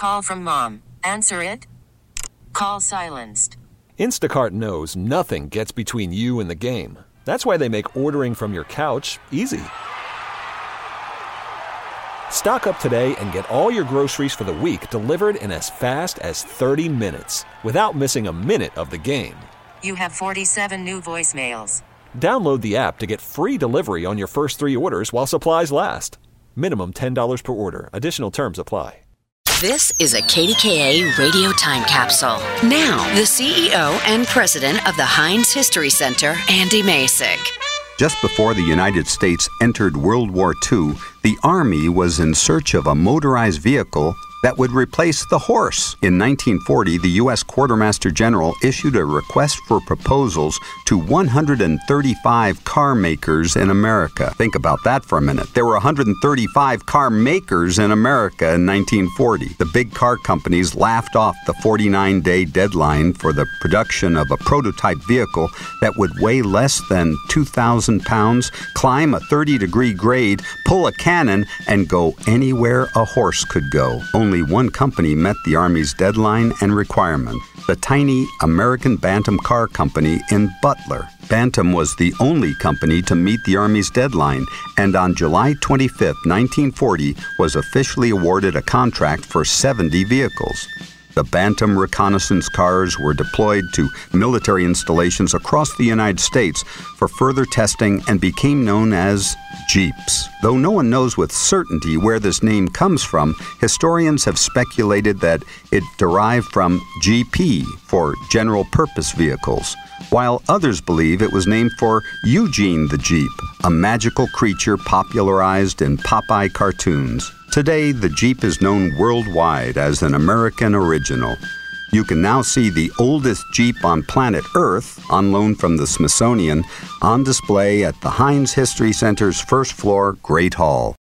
call from mom. Answer it. Call silenced. Instacart knows nothing gets between you and the game. That's why they make ordering from your couch easy. Stock up today and get all your groceries for the week delivered in as fast as 30 minutes without missing a minute of the game. You have 47 new voicemails. Download the app to get free delivery on your first 3 orders while supplies last. Minimum $10 per order. Additional terms apply. This is a KDKA radio time capsule. Now, the CEO and president of the Heinz History Center, Andy Masek. Just before the United States entered World War II, the Army was in search of a motorized vehicle that would replace the horse. In 1940, the U.S. Quartermaster General issued a request for proposals to 135 car makers in America. Think about that for a minute. There were 135 car makers in America in 1940. The big car companies laughed off the 49-day deadline for the production of a prototype vehicle that would weigh less than 2,000 pounds, climb a 30-degree grade, pull a cannon, and go anywhere a horse could go. Only one company met the Army's deadline and requirement, the tiny American Bantam Car Company in Butler. Bantam was the only company to meet the Army's deadline, and on July 25, 1940, was officially awarded a contract for 70 vehicles. The Bantam reconnaissance cars were deployed to military installations across the United States for further testing and became known as Jeeps. Though no one knows with certainty where this name comes from, historians have speculated that it derived from GP, for general purpose vehicles, while others believe it was named for Eugene the Jeep, a magical creature popularized in Popeye cartoons. Today, the Jeep is known worldwide as an American original. You can now see the oldest Jeep on planet Earth, on loan from the Smithsonian, on display at the Heinz History Center's first floor Great Hall.